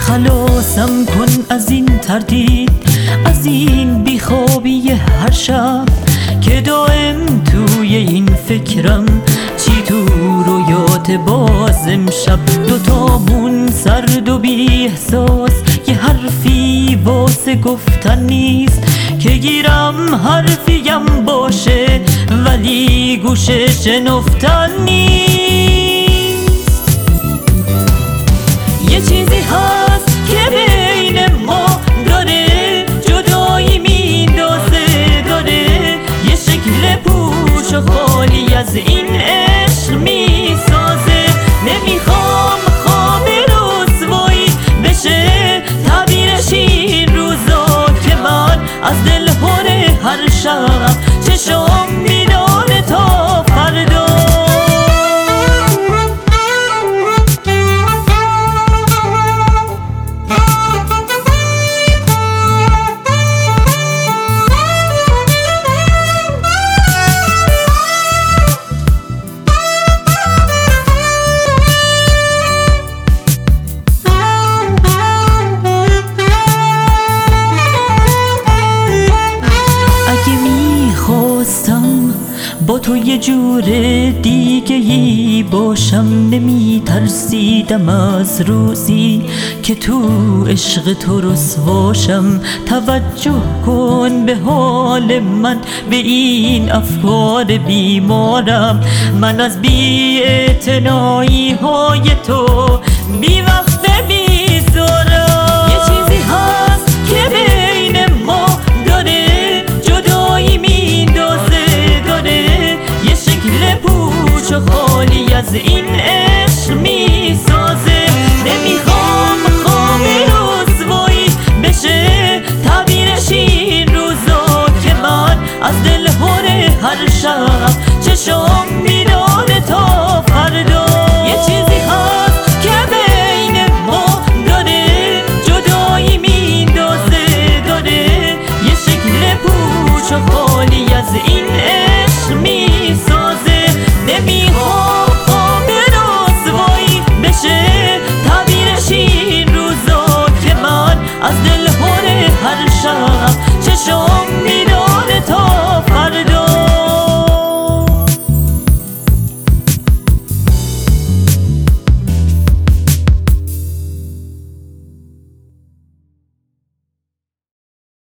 خلاصم کن از این تردید، از این بیخوابی هر شب که دائم توی این فکرم، چی تو رویات بازم شب. دوتامون سرد و بی احساس، یه حرفی واسه گفتن نیست که گیرم حرفیم باشه ولی گوشه شنفتن نیست. یه چیزی هست که بین ما داره جدایی میندازه، داره یه شکل پوچ و خالی از این عشق میسازه. نمیخوام خواب رسوایی بشه تعبیرش این روزا که من از دل پر هر شب چشم میدانه تا فردا. با تو یه جور دیگه ای باشم، نمی ترسیدم از روزی که تو عشق تو رسواشم. توجه کن به حال من، به این افکار بیمارم. من از بی اعتنایی های تو بی وقت میذارم. یه چیزی هست که بین ما داره جدایی میندازه، یه شکل پوچ و خالی از این عشق میسازه. نمیخوام خواب رسوایی بشه تعبیرش این روزا که من از دل پر هر شب چشم میدانه تا فردا. یه چیزی هست که بین ما داره جدایی میندازه، داره یه شکل پوچ و خالی از این